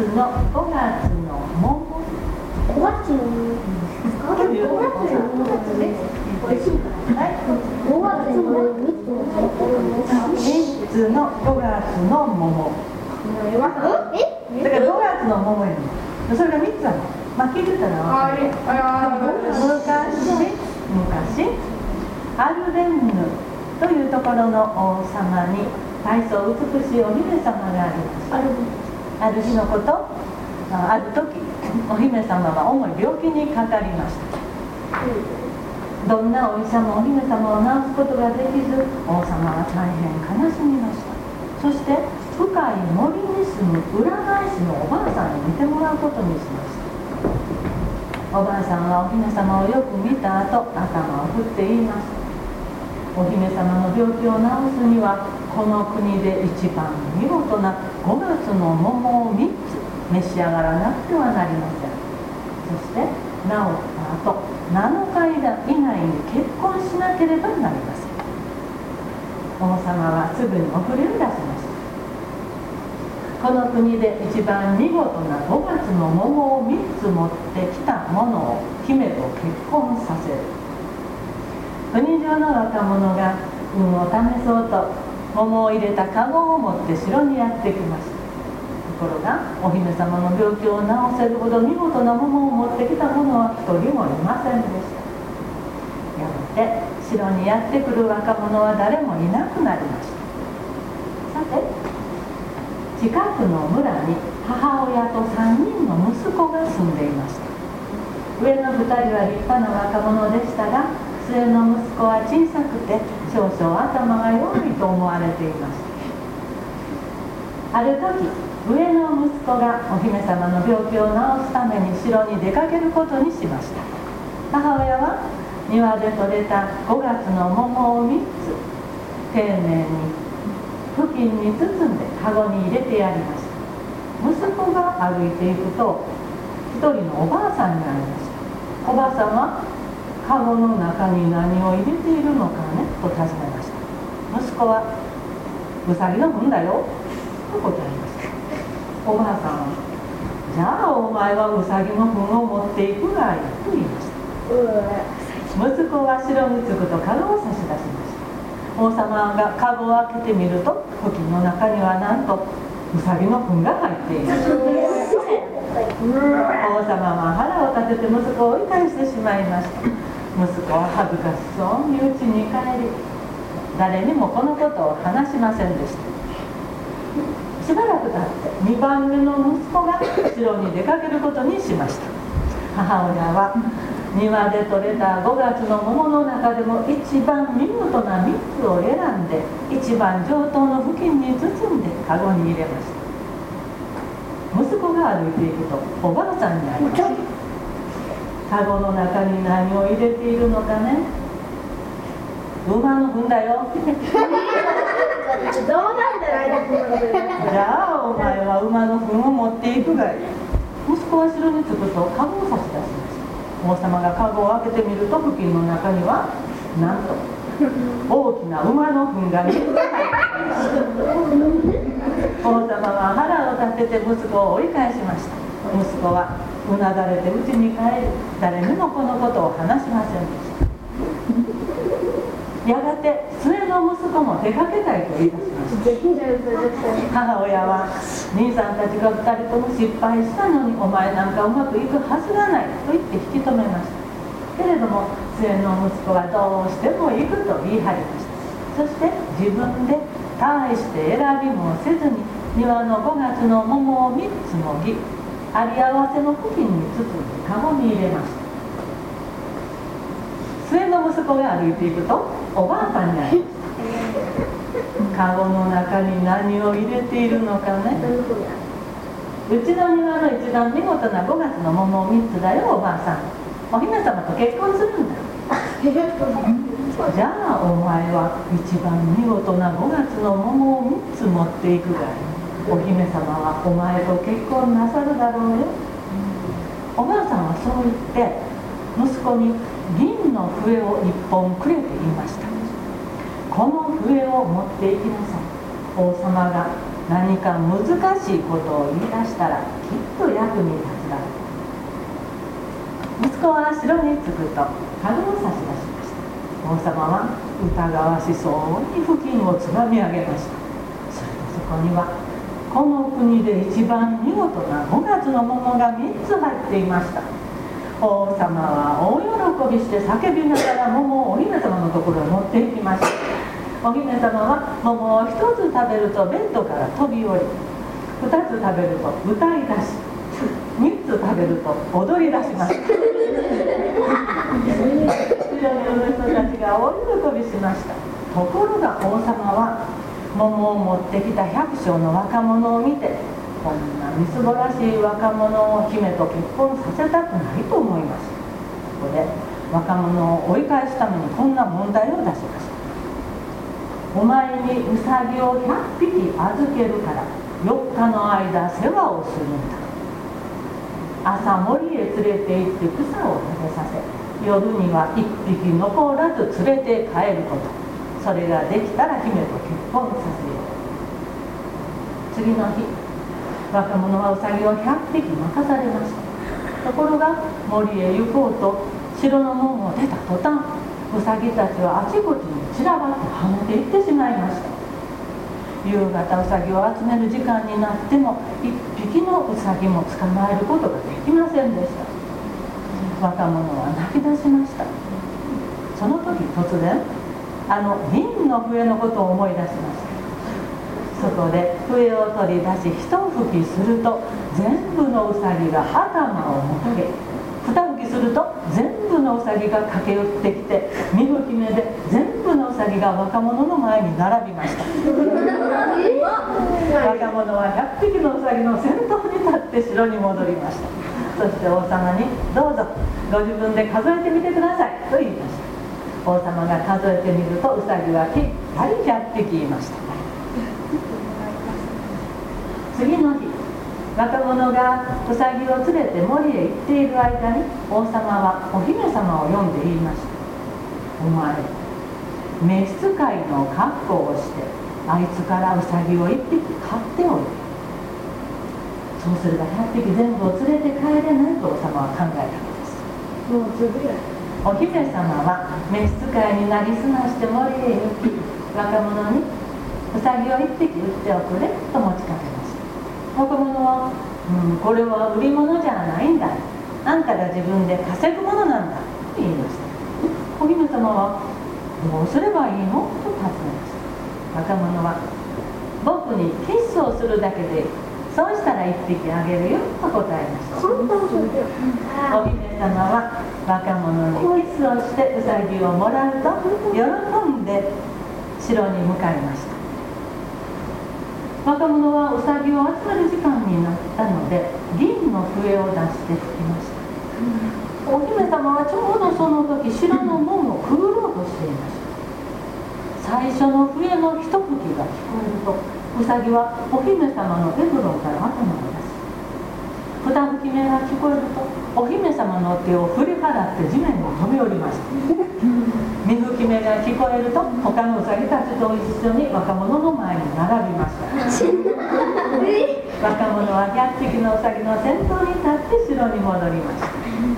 の5月の桃。 5月の桃ですか？5月の桃です。美味しいから。はい。5月の 3つの5月の桃。だから5月の桃やね。それが3つある。まあ聞いてたら昔アルデンヌというところの王様に大層美しいお姫様がありました。ある日のこと、ある時お姫様は重い病気にかかりました。どんなお医者もお姫様を治すことができず、王様は大変悲しみました。そして深い森に住む占い師のおばあさんに見てもらうことにしました。おばあさんはお姫様をよく見た後、頭を振って言いました。お姫様の病気を治すには、この国で一番見事な5月の桃を3つ召し上がらなくてはなりません。そして治った後7日以内に結婚しなければなりません。王様はすぐに送りを出しました。この国で一番見事な5月の桃を3つ持ってきた者を姫と結婚させる。国中の若者が運を試そうと桃を入れたカゴを持って城にやってきました。ところがお姫様の病気を治せるほど見事な桃を持ってきた者は一人もいませんでした。やがて城にやってくる若者は誰もいなくなりました。さて、近くの村に母親と3人の息子が住んでいました。上の2人は立派な若者でしたが、末の息子は小さくて少々頭が弱いと思われていました。ある時、上の息子がお姫様の病気を治すために城に出かけることにしました。母親は庭で採れた5月の桃を3つ丁寧に布巾に包んでカゴに入れてやりました。息子が歩いていくと一人のおばあさんに会いました。おばあさんはカゴの中に何を入れているのかねと尋ねました。息子はうさぎの糞だよと答えました。おばあさんは、じゃあお前はうさぎの糞を持っていくがいいと言いました。息子は城に着くとカゴを差し出しました。王様がカゴを開けてみると、布巾の中にはなんとうさぎの糞が入っていました。王様は腹を立てて息子を追い返してしまいました。息子は恥ずかしそうに家に帰り、誰にもこのことを話しませんでした。しばらく経って2番目の息子が城に出かけることにしました。母親は庭で採れた5月の桃の中でも一番見事な3つを選んで、一番上等の布巾に包んでカゴに入れました。息子が歩いていくとおばあさんに会いました。カゴの中に何を入れているのかね。馬の糞だよじゃあお前は馬の糞を持っていくがいい。息子は城に着くとカゴを差し出しました。王様がカゴを開けてみると、布巾の中にはなんと大きな馬の糞が3つ入っていました。王様は腹を立てて息子を追い返しました。息子はうなだれて家に帰り、誰にもこのことを話しませんでした。やがて末の息子も出かけたいと言い出しました。母親は、兄さんたちが2人とも失敗したのにお前なんかうまくいくはずがないと言って引き止めました。けれども末の息子はどうしても行くと言い張りました。そして自分で大して選びもせずに庭の5月の桃を3つもぎ、あり合わせの布巾に包んでカゴに入れました。末の息子が歩いていくとおばあさんに会いました。カゴの中に何を入れているのかね。うちの庭の一番見事な5月の桃を3つだよおばあさん。お姫様と結婚するんだじゃあお前は一番見事な5月の桃を3つ持っていくがいい。お姫様はお前と結婚なさるだろうよ。おばあさんはそう言って息子に銀の笛を1本くれて言いました。この笛を持っていきなさい。王様が何か難しいことを言い出したらきっと役に立つだろう。息子は城に着くと樽を差し出しました。王様は疑わしそうに布巾をつまみ上げました。するとそこにはこの国で一番見事な5月の桃が3つ入っていました。王様は大喜びして叫びながら桃をお姫様のところへ持っていきました。お姫様は桃を1つ食べるとベッドから飛び降り、2つ食べると歌い出し、3つ食べると踊り出しました。後ろにいる人たちが大喜びしました。ところが王様は桃を持ってきた百姓の若者を見て、こんなみすぼらしい若者を姫と結婚させたくないと思いました。ここで若者を追い返すためにこんな問題を出しました。お前にウサギを100匹預けるから4日の間世話をするんだ。朝森へ連れて行って草を食べさせ、夜には1匹残らず連れて帰ること。それができたら姫と結婚させよう。次の日、若者はウサギを100匹任されました。ところが森へ行こうと城の門を出た途端、ウサギたちはあちこちに散らばって跳ねていってしまいました。夕方ウサギを集める時間になっても1匹のウサギも捕まえることができませんでした。若者は泣き出しました。その時突然、銀の笛のことを思い出しました。そこで笛を取り出し一吹きすると全部のウサギが頭をもたげ、二吹きすると全部のウサギが駆け寄ってきて、二吹き目で全部のウサギが若者の前に並びました。若者は100匹のウサギの先頭に立って城に戻りました。そして王様にどうぞご自分で数えてみてくださいと言いました。王様が数えてみるとウサギはぴったり100匹いました。次の日、若者がウサギを連れて森へ行っている間に王様はお姫様を呼んで言いました。お前、召使いの格好をしてあいつからウサギを1匹買っておいで。そうすれば100匹全部を連れて帰れないと王様は考えたのです。もうすぐや。お姫様は召使いになりすまして森へ行き、若者にウサギを1匹売っておくれと持ちかけました。若者は、これは売り物じゃないんだ。あんたが自分で稼ぐものなんだと言いました。お姫様はどうすればいいのと尋ねました。若者は僕にキスをするだけでいい。そうしたら1匹あげるよと答えました。お姫様は若者にキスをしてウサギをもらうと喜んで城に向かいました。若者はウサギを集める時間になったので銀の笛を出して吹きました。お姫様はちょうどその時城の門をくぐろうとしていました。最初の笛の一吹きが聞こえるとウサギはお姫様のエプロンから頭を出し、二吹き目が聞こえるとお姫様の手を振り払って地面に飛び降りました。三吹き目が聞こえると他のウサギたちと一緒に若者の前に並びました。若者は100匹のウサギの先頭に立って城に戻りました。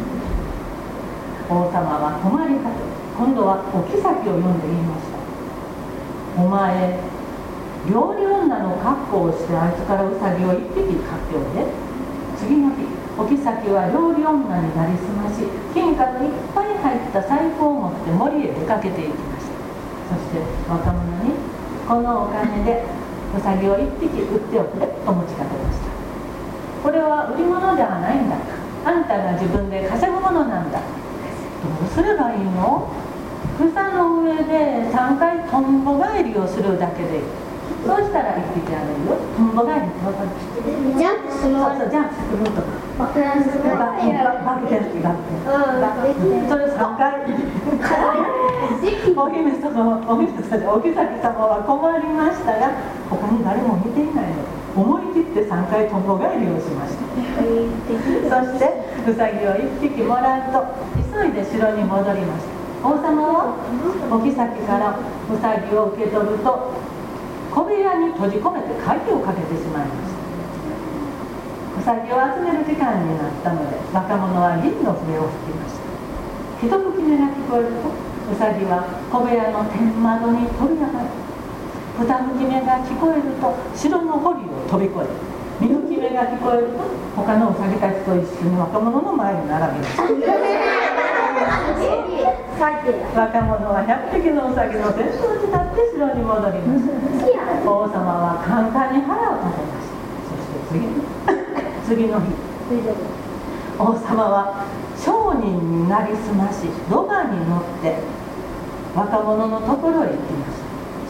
王様は困り果て、今度はお妃を呼んで言いました。お前、料理女の格好をしてあいつからウサギを1匹買っておいで。次の日、お妃は料理女になりすまし、金貨のいっぱい入った財布を持って森へ出かけていきました。そして若者にこのお金でウサギを1匹売っておくれと持ちかけました。これは売り物ではないんだ。あんたが自分で稼ぐものなんだ。どうすればいいの？草の上で3回トンボ返りをするだけでいい。そうしたら1匹あげるよ。トンボ返りって分かる？ ジャンプする。 そうジャンプするとか。バク転する。バク転。それ3回。お姫様、お妃様は困りましたが、他に誰も見ていないので、思い切って3回トンボ返りをしました。そしてウサギを1匹もらうと急いで城に戻りました。王様はお妃からウサギを受け取ると、 小部屋に閉じ込めて鍵をかけてしまいました。ウサギを集める時間になったので、若者は銀の笛を吹きました。一吹き目が聞こえると、ウサギは小部屋の天窓に飛び上がり、二吹き目が聞こえると城の堀を飛び越え、二吹き目が聞こえると他のウサギたちと一緒に若者の前に並びました。若者は100匹のウサギの先頭に立って城に戻りました。王様は簡単に腹を立てました。そして次の日、王様は商人になりすまし、ロバに乗って若者のところへ行きました。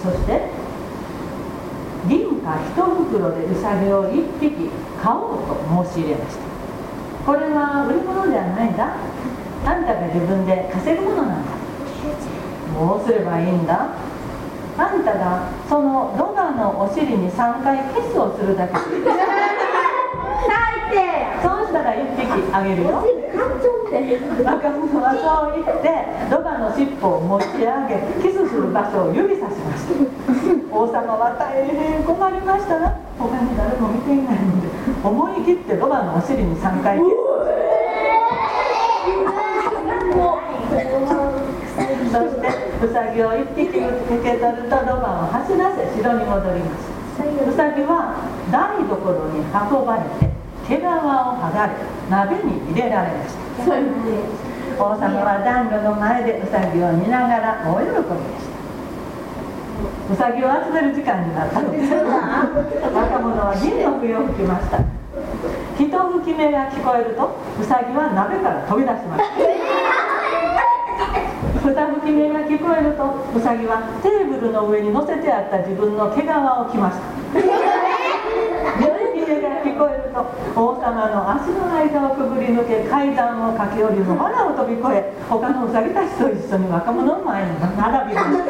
そして銀貨一袋でウサギを1匹買おうと申し入れました。これは売り物じゃないんだ。あんたが自分で稼ぐものなんだ。どうすればいいんだ。あんたがそのロバのお尻に3回キスをするだけでそうしたら1匹あげるよ。若者はそう言ってロバの尻尾を持ち上げ、キスする場所を指さしました。王様は大変困りましたが、他に誰も見ていないので思い切ってロバのお尻に3回キスそしてウサギを1匹受け取るとロバを走らせ城に戻りました。ウサギは台所に運ばれて毛皮を剥がれ鍋に入れられました。王様は暖炉の前でウサギを見ながら大喜びでした。ウサギを集める時間になったので若者は銀の笛を吹きました。一吹き目が聞こえるとウサギは鍋から飛び出しました。二吹き目が聞こえるとウサギはテーブルの上に乗せてあった自分の毛皮を着ました。三吹き目が聞こえると王様の足の間をくぐり抜け階段を駆け下り野原を飛び越え他のウサギたちと一緒に若者の前に並びました。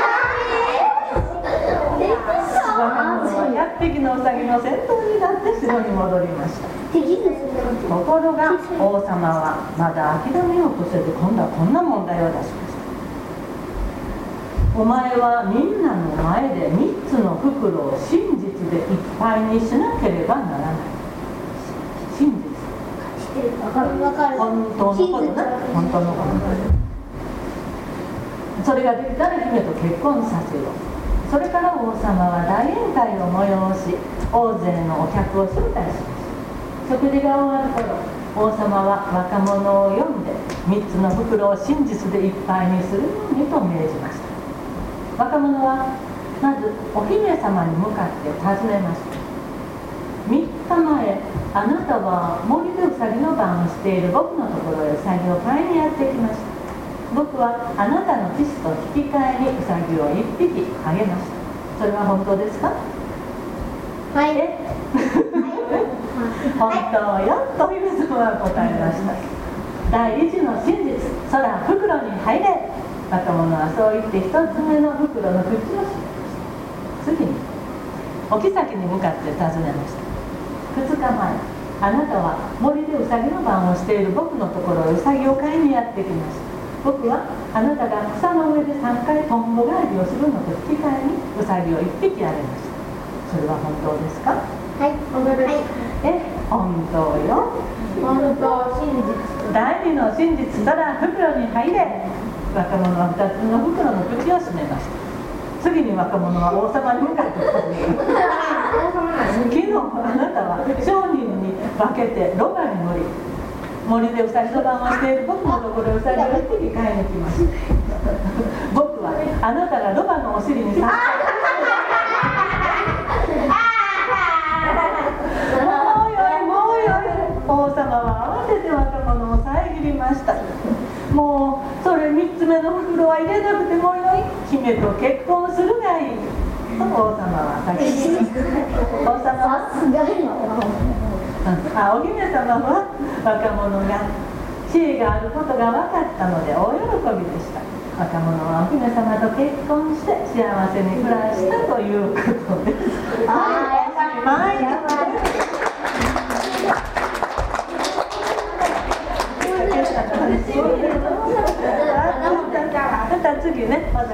若者は100匹のウサギの先頭になって城に戻りました。ところが王様はまだ諦めようとせず、今度はこんな問題を出しました。お前はみんなの前で3つの袋を真実でいっぱいにしなければならない。真実、本当のことな、本当のこと。それができたら姫と結婚させよう。それから王様は大宴会を催し、大勢のお客を招待しました。食事が終わる頃、王様は若者を呼んで3つの袋を真実でいっぱいにするようにと命じました。若者はまずお姫様に向かって尋ねました。3日前、あなたは森でウサギの番をしている僕のところへウサギを買いにやってきました。僕はあなたのキスと引き換えにウサギを1匹あげました。それは本当ですか？はい。本当よ、と姫様は答えました。第一の真実、そら袋に入れ。若者はそう言って一つ目の袋の口を閉めました。次にお妃に向かって尋ねました。2日前、あなたは森でウサギの番をしている僕のところへウサギを買いにやってきました。僕はあなたが草の上で3回トンボ返りをするのと引き換えにウサギを1匹あげました。それは本当ですか？はい、本当です。本当よ。本当、真実。第二の真実、そら袋に入れ。若者は2つの袋の口を閉めました。次に若者は王様に向かって尋ねました。昨日あなたは商人に分けてロバに乗り、森でウサギの番をしている僕のところへウサギを1匹買いに来ました。僕はあなたがロバのお尻に刺した王様は慌てて若者を遮りました。もうそれ3つ目の袋は入れなくてもよい。姫と結婚するがいい。と王様は先に王様はお姫様は若者が知恵があることが分かったので大喜びでした。若者はお姫様と結婚して幸せに暮らしたということです。また次ね。